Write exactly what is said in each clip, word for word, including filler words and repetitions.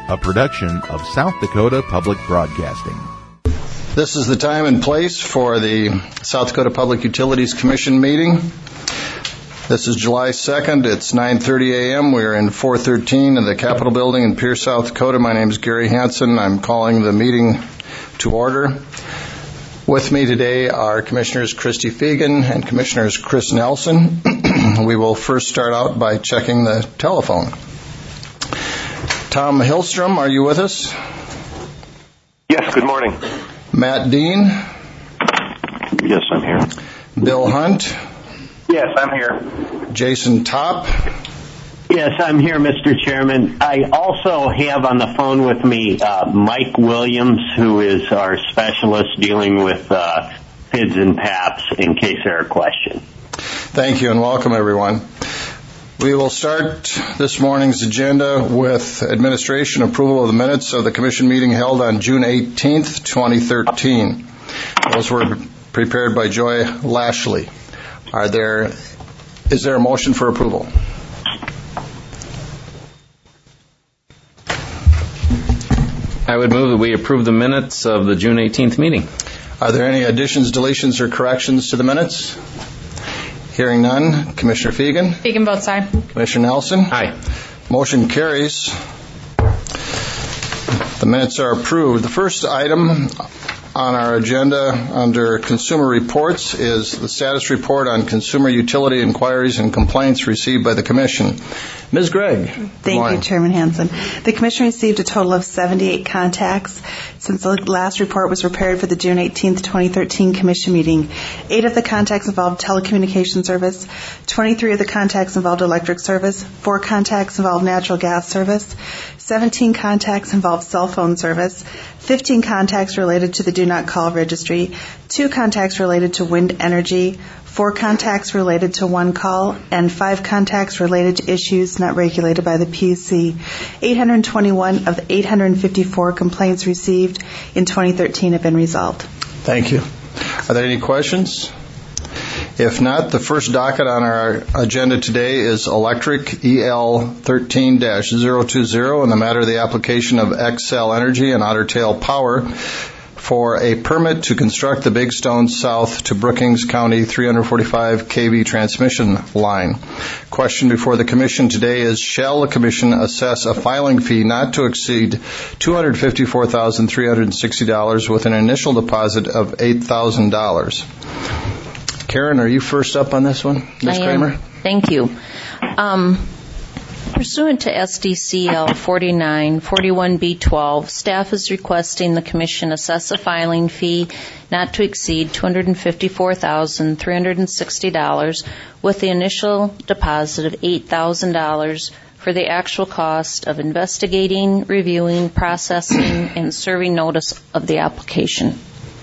a production of South Dakota Public Broadcasting. This is the time and place for the South Dakota Public Utilities Commission meeting. This is July second. It's nine thirty a.m. We're in four thirteen in the Capitol Building in Pierce, South Dakota. My name is Gary Hansen. I'm calling the meeting to order. With me today are Commissioners Christy Fegan and Commissioners Chris Nelson. We will first start out by checking the telephone. Tom Hillstrom, are you with us? Yes, good morning. Matt Dean? Yes, I'm here. Bill Hunt? Yes, I'm here. Jason Topp? Yes, I'm here, Mister Chairman. I also have on the phone with me uh, Mike Williams, who is our specialist dealing with uh, P I Ds and P A Ps, in case there are questions. Thank you and welcome, everyone. We will start this morning's agenda with administration approval of the minutes of the Commission meeting held on June eighteenth, twenty thirteen. Those were prepared by Joy Lashley. Are there, is there a motion for approval? I would move that we approve the minutes of the June eighteenth meeting. Are there any additions, deletions, or corrections to the minutes? Hearing none. Commissioner Fegan? Fegan votes aye. Commissioner Nelson? Aye. Motion carries. The minutes are approved. The first item on our agenda under Consumer Reports is the status report on consumer utility inquiries and complaints received by the Commission. Miz Gregg. Thank you, Chairman Hansen. The Commission received a total of seventy-eight contacts since the last report was prepared for the June eighteenth, twenty thirteen Commission meeting. Eight of the contacts involved telecommunication service, twenty-three of the contacts involved electric service, four contacts involved natural gas service, seventeen contacts involved cell phone service, fifteen contacts related to the Do Not Call registry, two contacts related to wind energy, four contacts related to one call, and five contacts related to issues not regulated by the P U C. eight hundred twenty-one of the eight hundred fifty-four complaints received in twenty thirteen have been resolved. Thank you. Are there any questions? If not, the first docket on our agenda today is Electric E L thirteen dash zero two zero in the matter of the application of Xcel Energy and Otter Tail Power for a permit to construct the Big Stone South to Brookings County three hundred forty-five k V transmission line. Question before the Commission today is, shall the Commission assess a filing fee not to exceed two hundred fifty-four thousand three hundred sixty dollars with an initial deposit of eight thousand dollars? Karen, are you first up on this one? Miz Kramer? Thank you. Um, Pursuant to S D C L forty-nine forty-one B twelve, staff is requesting the Commission assess a filing fee not to exceed two hundred fifty-four thousand three hundred sixty dollars with the initial deposit of eight thousand dollars for the actual cost of investigating, reviewing, processing, and serving notice of the application.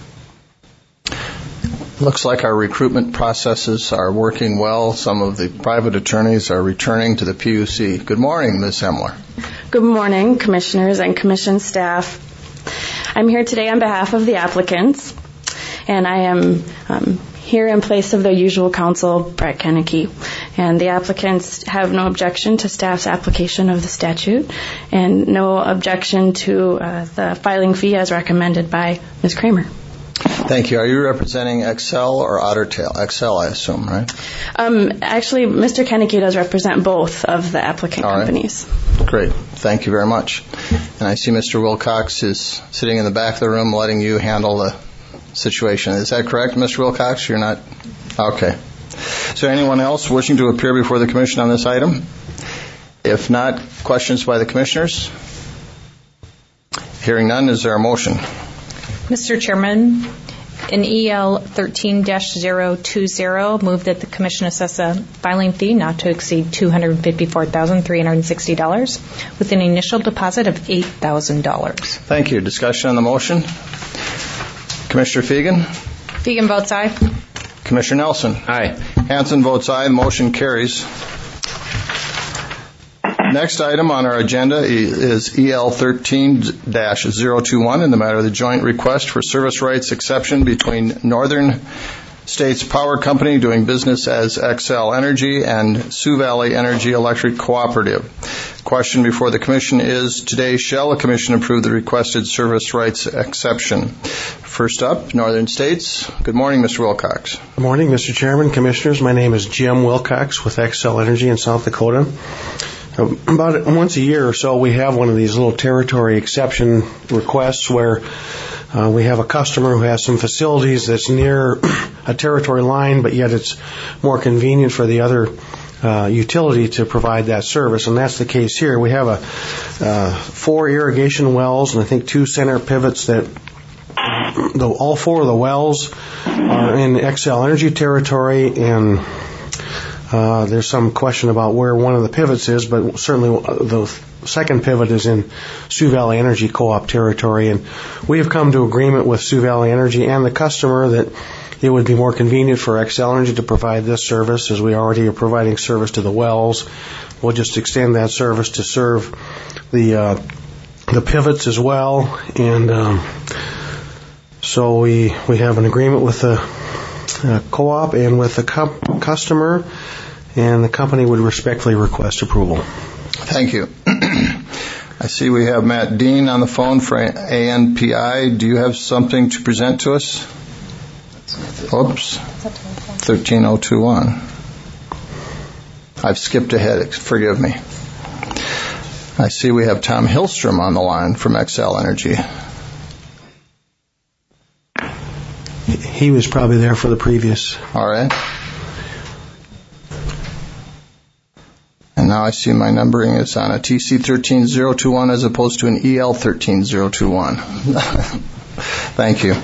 Looks like our recruitment processes are working well. Some of the private attorneys are returning to the P U C. Good morning, Miz Hemler. Good morning, Commissioners and Commission staff. I'm here today on behalf of the applicants, and I am um, here in place of their usual counsel, Brett Kennecke. And the applicants have no objection to staff's application of the statute and no objection to uh, the filing fee as recommended by Miz Kramer. Thank you. Are you representing Xcel or Otter Tail? Xcel, I assume, right? Um, actually, Mister Kennecke does represent both of the applicant All right. companies. Great. Thank you very much. And I see Mister Wilcox is sitting in the back of the room letting you handle the situation. Is that correct, Mister Wilcox? You're not? Okay. Is there anyone else wishing to appear before the Commission on this item? If not, questions by the Commissioners? Hearing none, is there a motion? Mister Chairman, in E L thirteen dash zero two zero, move that the Commission assess a filing fee not to exceed two hundred fifty-four thousand three hundred sixty dollars with an initial deposit of eight thousand dollars. Thank you. Discussion on the motion? Commissioner Fegan? Fegan votes aye. Commissioner Nelson? Aye. Hansen votes aye. Motion carries. Next item on our agenda is E L thirteen dash zero two one in the matter of the joint request for service rights exception between Northern States Power Company doing business as Xcel Energy, and Sioux Valley Energy Electric Cooperative. Question before the Commission is, today shall the Commission approve the requested service rights exception? First up, Northern States. Good morning, Mister Wilcox. Good morning, Mister Chairman, Commissioners. My name is Jim Wilcox with Xcel Energy in South Dakota. About once a year or so, we have one of these little territory exception requests where uh, we have a customer who has some facilities that's near a territory line, but yet it's more convenient for the other uh, utility to provide that service, and that's the case here. We have a uh, four irrigation wells and I think two center pivots that the, all four of the wells are in Xcel Energy territory, and Uh, there's some question about where one of the pivots is, but certainly the second pivot is in Sioux Valley Energy Co-op territory, and we have come to agreement with Sioux Valley Energy and the customer that it would be more convenient for Xcel Energy to provide this service, as we already are providing service to the wells. We'll just extend that service to serve the uh, the pivots as well, and um, so we we have an agreement with the uh, co-op and with the cu- customer. And the company would respectfully request approval. Thank you. I see we have Matt Dean on the phone for A N P I. Do you have something to present to us? Oops. thirteen oh two one. I've skipped ahead. Forgive me. I see we have Tom Hillstrom on the line from Xcel Energy. He was probably there for the previous. All right. And now I see my numbering is on a T C one three zero two one as opposed to an E L one three zero two one. Thank you.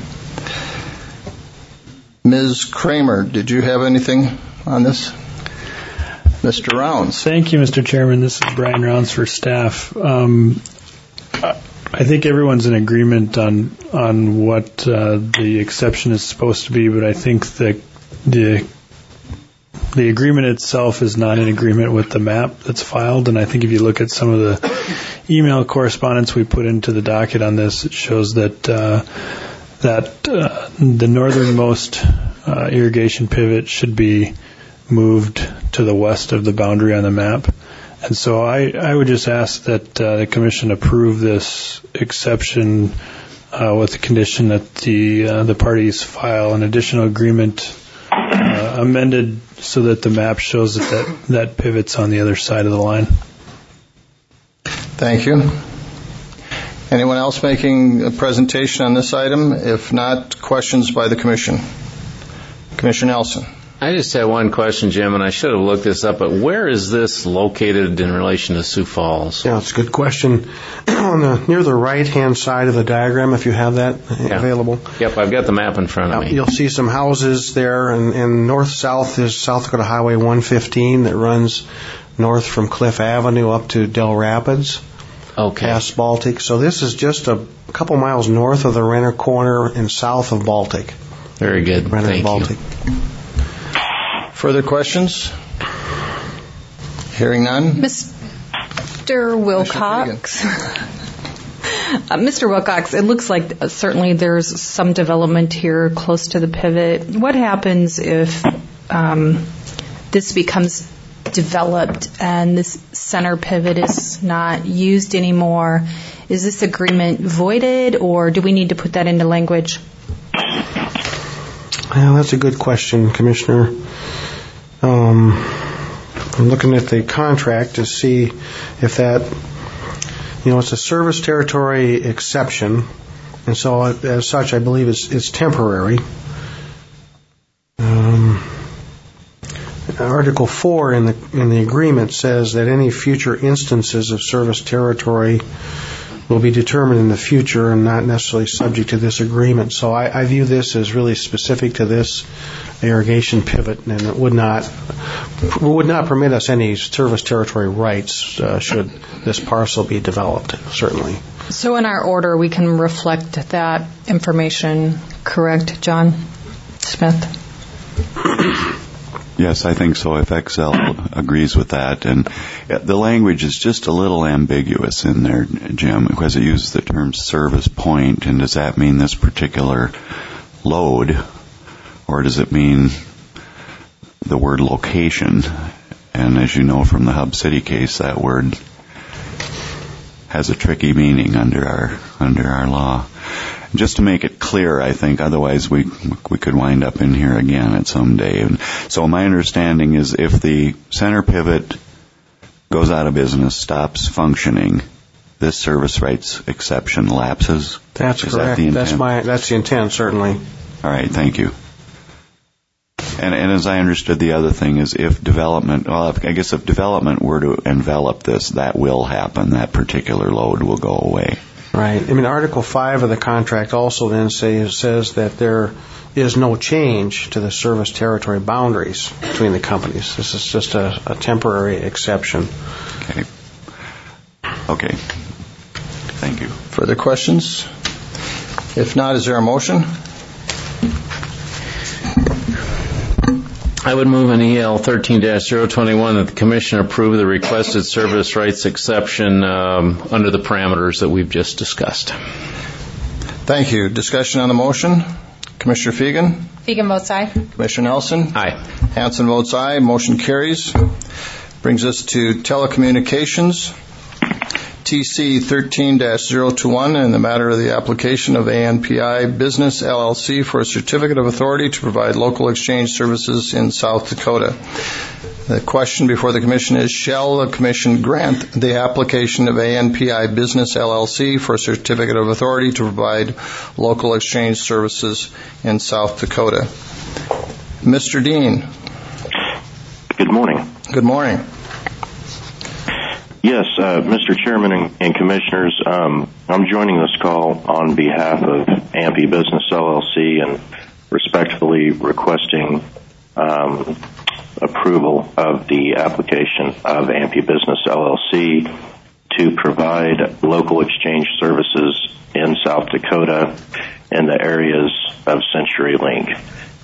Miz Kramer, did you have anything on this? Mister Rounds. Thank you, Mister Chairman. This is Brian Rounds for staff. Um, I think everyone's in agreement on on what uh, the exception is supposed to be, but I think that the The agreement itself is not in agreement with the map that's filed, and I think if you look at some of the email correspondence we put into the docket on this, it shows that uh, that uh, the northernmost uh, irrigation pivot should be moved to the west of the boundary on the map. And so I, I would just ask that uh, the Commission approve this exception uh, with the condition that the uh, the parties file an additional agreement uh, amended so that the map shows that, that that pivot's on the other side of the line. Thank you. Anyone else making a presentation on this item? If not, questions by the Commission. Commissioner Nelson. I just had one question, Jim, and I should have looked this up, but where is this located in relation to Sioux Falls? Yeah, it's a good question. On the, near the right-hand side of the diagram, if you have that yeah. available. Yep, I've got the map in front of me. You'll see some houses there, and, and north-south is South Dakota Highway one fifteen that runs north from Cliff Avenue up to Del Rapids. Okay. Past Baltic. So this is just a couple miles north of the Renner Corner and south of Baltic. Very good. Renner Thank Baltic. you. Further questions? Hearing none. Mister Wilcox. uh, Mister Wilcox, it looks like uh, certainly there's some development here close to the pivot. What happens if um, this becomes developed and this center pivot is not used anymore? Is this agreement voided, or do we need to put that into language? Well, that's a good question, Commissioner. Um, I'm looking at the contract to see if that, you know, it's a service territory exception, and so as such, I believe it's it's temporary. Um, Article four in the in the agreement says that any future instances of service territory will be determined in the future and not necessarily subject to this agreement. So I, I view this as really specific to this irrigation pivot, and it would not would not permit us any service territory rights uh, should this parcel be developed, certainly. So in our order, we can reflect that information, correct, John Smith? Yes, I think so, if Xcel agrees with that. And the language is just a little ambiguous in there, Jim, because it uses the term service point, and does that mean this particular load or does it mean the word location? And as you know from the Hub City case, that word has a tricky meaning under our under our law. Just to make it clear, I think, otherwise we we could wind up in here again at some day. And so my understanding is if the center pivot goes out of business, stops functioning, this service rights exception lapses. That's is correct. That the that's my that's the intent, certainly. All right, thank you. And, and as I understood, the other thing is if development, well, if, I guess if development were to envelop this, that will happen. That particular load will go away. Right. I mean, Article five of the contract also then say, says that there is no change to the service territory boundaries between the companies. This is just a, a temporary exception. Okay. Okay. Thank you. Further questions? If not, is there a motion? I would move in E L thirteen dash zero twenty-one that the Commission approve the requested service rights exception um, under the parameters that we've just discussed. Thank you. Discussion on the motion? Commissioner Fegan? Fegan votes aye. Commissioner Nelson? Aye. Hanson votes aye. Motion carries. Brings us to telecommunications. T C thirteen dash zero twenty-one in the matter of the application of A N P I Business L L C for a certificate of authority to provide local exchange services in South Dakota. The question before the Commission is, shall the Commission grant the application of A N P I Business L L C for a certificate of authority to provide local exchange services in South Dakota? Mister Dean. Good morning. Good morning. Yes, uh, Mister Chairman and, and Commissioners, um, I'm joining this call on behalf of A N P I Business L L C and respectfully requesting um, approval of the application of A N P I Business L L C to provide local exchange services in South Dakota in the areas of CenturyLink.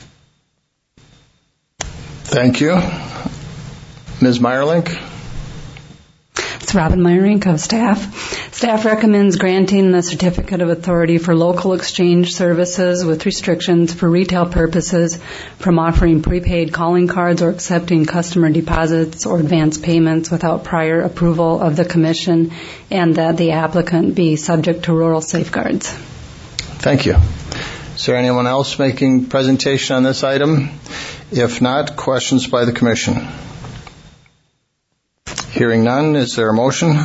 Thank you. Miz Meyerlink? It's Robin Meyerink of staff. Staff recommends granting the Certificate of Authority for Local Exchange Services with restrictions for retail purposes from offering prepaid calling cards or accepting customer deposits or advance payments without prior approval of the Commission, and that the applicant be subject to rural safeguards. Thank you. Is there anyone else making presentation on this item? If not, questions by the Commission? Hearing none, is there a motion?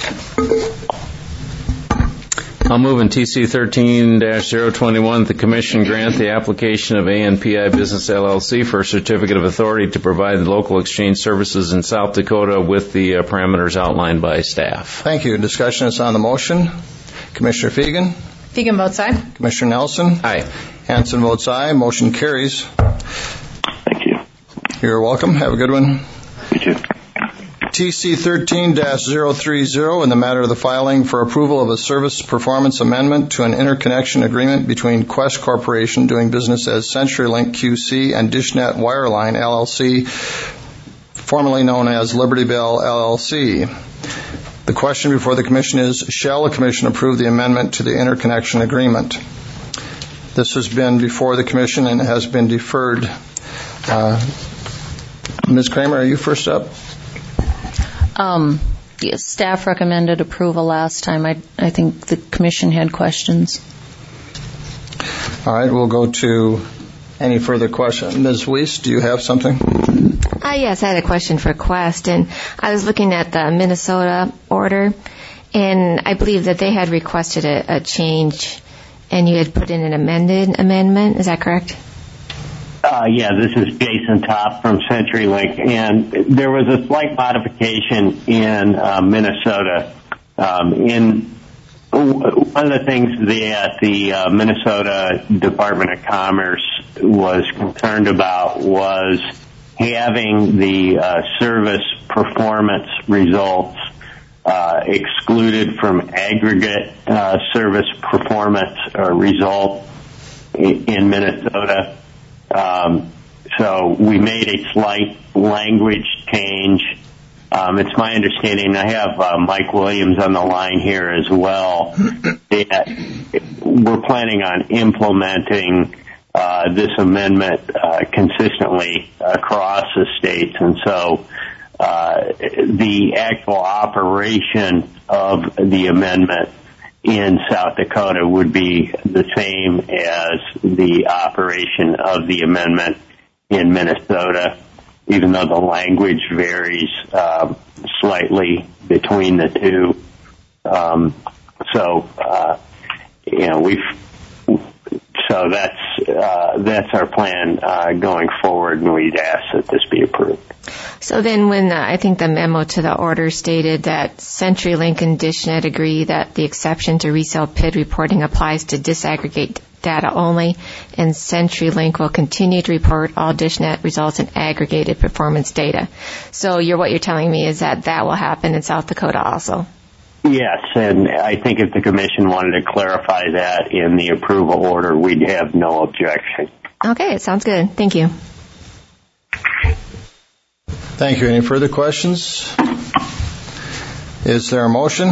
I'll move in T C thirteen dash zero twenty-one that the Commission grant the application of A N P I Business L L C for a certificate of authority to provide local exchange services in South Dakota with the uh, parameters outlined by staff. Thank you. Discussion is on the motion. Commissioner Fegan? Fegan votes aye. Commissioner Nelson? Aye. Hanson votes aye. Motion carries. Thank you. You're welcome. Have a good one. You too. T C thirteen dash zero thirty in the matter of the filing for approval of a service performance amendment to an interconnection agreement between Quest Corporation doing business as CenturyLink Q C and DishNet Wireline L L C, formerly known as Liberty Bell L L C. The question before the Commission is, shall the Commission approve the amendment to the interconnection agreement? This has been before the Commission and has been deferred. Uh, Miz Kramer, are you first up? Um, yes, staff recommended approval last time. I, I think the Commission had questions. All right, we'll go to any further questions. Miz Weiss, do you have something? Uh, yes, I had a question for Quest, and I was looking at the Minnesota order, and I believe that they had requested a, a change, and you had put in an amended amendment. Is that correct? Uh, yeah, this is Jason Top from CenturyLink, and there was a slight modification in uh, Minnesota. Um, in one of the things that the uh, Minnesota Department of Commerce was concerned about was having the uh, service performance results uh, excluded from aggregate uh, service performance uh, result in, in Minnesota. Um, so we made a slight language change. Um, it's my understanding, I have uh, Mike Williams on the line here as well, that we're planning on implementing uh, this amendment uh, consistently across the states, and so uh, the actual operation of the amendment in South Dakota would be the same as the operation of the amendment in Minnesota, even though the language varies uh, slightly between the two. Um, so, uh, you know, we've so that's uh, that's our plan uh, going forward, and we'd ask that this be approved. So then when uh, I think the memo to the order stated that CenturyLink and DishNet agree that the exception to resale P I D reporting applies to disaggregate data only, and CenturyLink will continue to report all DishNet results in aggregated performance data. So you're, what you're telling me is that that will happen in South Dakota also? Yes, and I think if the Commission wanted to clarify that in the approval order, we'd have no objection. Okay, it sounds good. Thank you. Thank you. Any further questions? Is there a motion?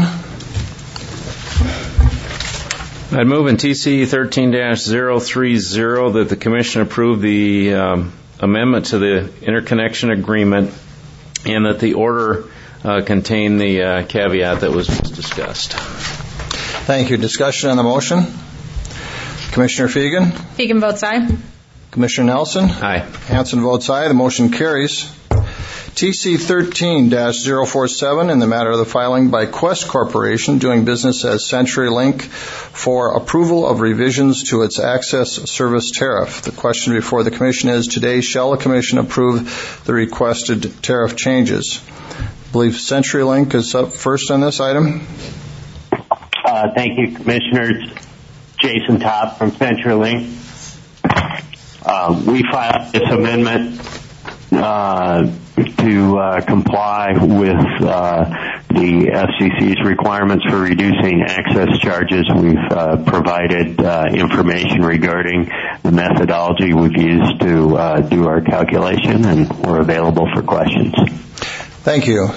I'd move in T C thirteen dash zero three zero that the Commission approve the um, amendment to the interconnection agreement and that the order uh, contain the uh, caveat that was just discussed. Thank you. Discussion on the motion? Commissioner Fegan? Fegan votes aye. Commissioner Nelson? Aye. Hanson votes aye. The motion carries. T C thirteen dash zero four seven in the matter of the filing by Quest Corporation doing business as CenturyLink for approval of revisions to its access service tariff. The question before the Commission is, today shall the Commission approve the requested tariff changes? I believe CenturyLink is up first on this item. Uh, thank you, Commissioners. Jason Topp from CenturyLink. Uh, we filed this amendment uh, to uh, comply with uh, the F C C's requirements for reducing access charges. We've uh, provided uh, information regarding the methodology we've used to uh, do our calculation, and we're available for questions. Thank you.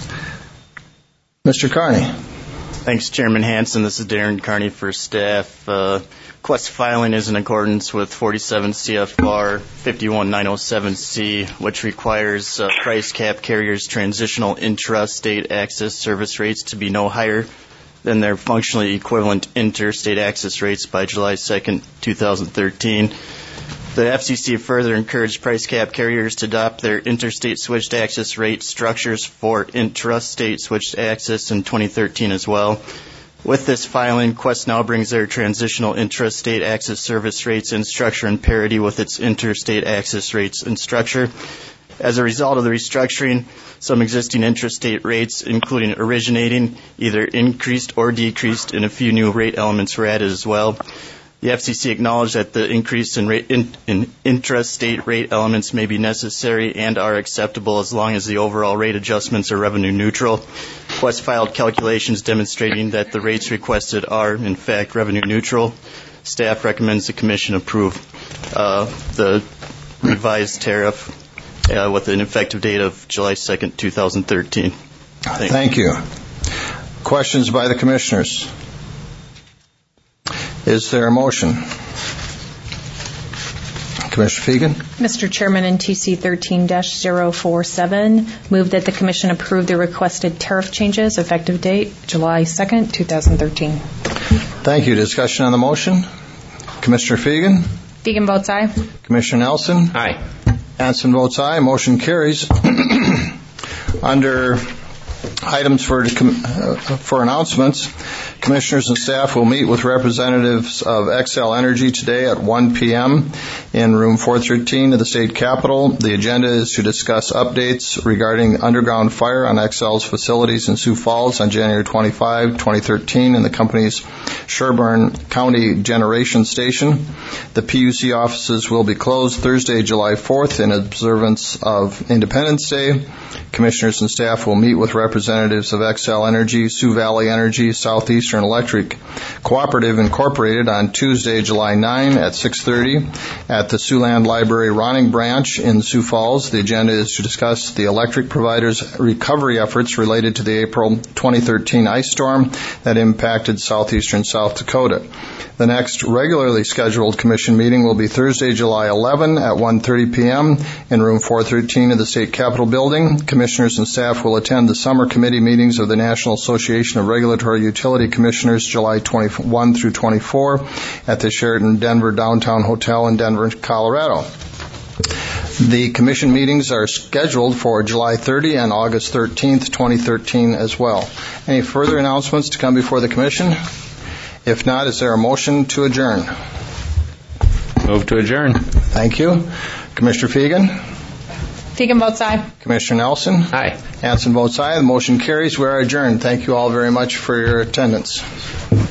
Mister Carney. Thanks, Chairman Hanson. This is Darren Carney for staff. Uh, Quest filing is in accordance with forty-seven C F R fifty-one nine oh seven C, which requires uh, price cap carriers' transitional intrastate access service rates to be no higher than their functionally equivalent interstate access rates by July second, twenty thirteen. The F C C further encouraged price cap carriers to adopt their interstate switched access rate structures for intrastate switched access in twenty thirteen as well. With this filing, Quest now brings their transitional intrastate access service rates in structure and parity with its interstate access rates and structure. As a result of the restructuring, some existing intrastate rates, including originating, either increased or decreased, and a few new rate elements were added as well. The F C C acknowledged that the increase in, rate, in, in intrastate rate elements may be necessary and are acceptable as long as the overall rate adjustments are revenue neutral. Quest filed calculations demonstrating that the rates requested are, in fact, revenue neutral. Staff recommends the Commission approve uh, the revised tariff uh, with an effective date of July second, twenty thirteen. Thank, Thank you. Questions by the Commissioners? Is there a motion? Commissioner Fegan? Mister Chairman, in T C thirteen dash zero four seven, move that the Commission approve the requested tariff changes, effective date July second, twenty thirteen. Thank you. Discussion on the motion? Commissioner Fegan? Fegan votes aye. Commissioner Nelson? Aye. Hanson votes aye. Motion carries. Under items for, uh, for announcements, Commissioners and staff will meet with representatives of Xcel Energy today at one p.m. in room four thirteen of the State Capitol. The agenda is to discuss updates regarding underground fire on Xcel's facilities in Sioux Falls on January twenty-fifth, twenty thirteen in the company's Sherburne County Generation Station. The P U C offices will be closed Thursday, July fourth in observance of Independence Day. Commissioners and staff will meet with representatives of Xcel Energy, Sioux Valley Energy, Southeastern Southeastern Electric Cooperative Incorporated on Tuesday, July ninth at six thirty at the Siouxland Library Ronning Branch in Sioux Falls. The agenda is to discuss the electric providers' recovery efforts related to the April twenty thirteen ice storm that impacted southeastern South Dakota. The next regularly scheduled commission meeting will be Thursday, July eleventh at one thirty p.m. in room four thirteen of the State Capitol Building. Commissioners and staff will attend the summer committee meetings of the National Association of Regulatory Utility Commissioners July twenty-first through twenty-fourth at the Sheraton Denver Downtown Hotel in Denver, Colorado. The commission meetings are scheduled for July thirtieth and August thirteenth, twenty thirteen as well. Any further announcements to come before the commission? If not, is there a motion to adjourn? Move to adjourn. Thank you. Commissioner Fegan? Fegan votes aye. Commissioner Nelson? Aye. Hanson votes aye. The motion carries. We are adjourned. Thank you all very much for your attendance.